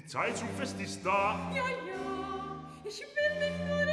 Die Zeit zum Fest ist da. Ja, ja, ich will mich nur